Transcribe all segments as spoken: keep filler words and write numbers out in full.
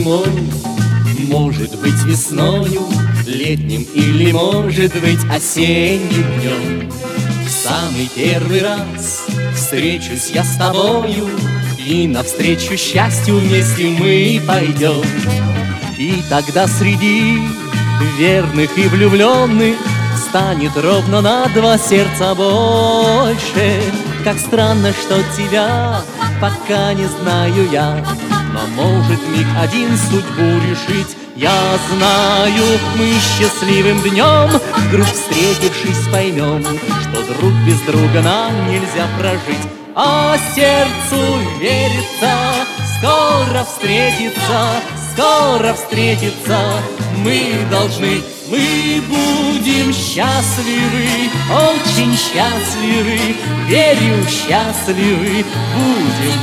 зимой, может быть весною, летним или, может быть, осенним днем. В самый первый раз встречусь я с тобою, и навстречу счастью вместе мы пойдем. И тогда среди верных и влюбленных станет ровно на два сердца больше. Как странно, что тебя пока не знаю я, но может миг один судьбу решить. Я знаю, мы счастливым днем, вдруг встретившись, поймем, что друг без друга нам нельзя прожить. А сердцу верится, скоро встретиться, скоро встретиться мы должны. Мы будем счастливы, очень счастливы, верю, счастливы будем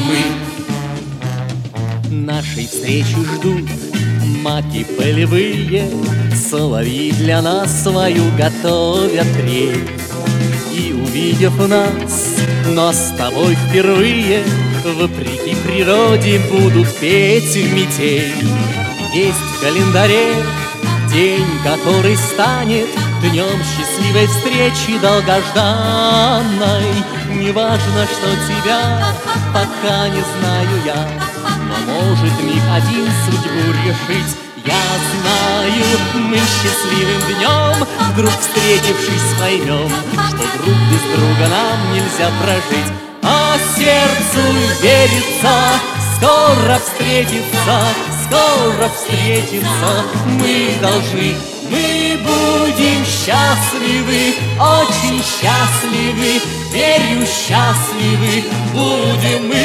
мы. Нашей встречи ждут маки полевые, соловьи для нас свою готовят трель. И увидев нас, но с тобой впервые, вопреки природе будут петь в метель. Есть в календаре день, который станет днем счастливой встречи долгожданной. Неважно, что тебя пока не знаю я, но может миг один судьбу решить. Я знаю, мы счастливым днем, вдруг встретившись, поймем, что друг без друга нам нельзя прожить. А сердцу верится, скоро встретиться, скоро встретиться мы должны. Мы будем счастливы, очень счастливы, верю, счастливы будем мы.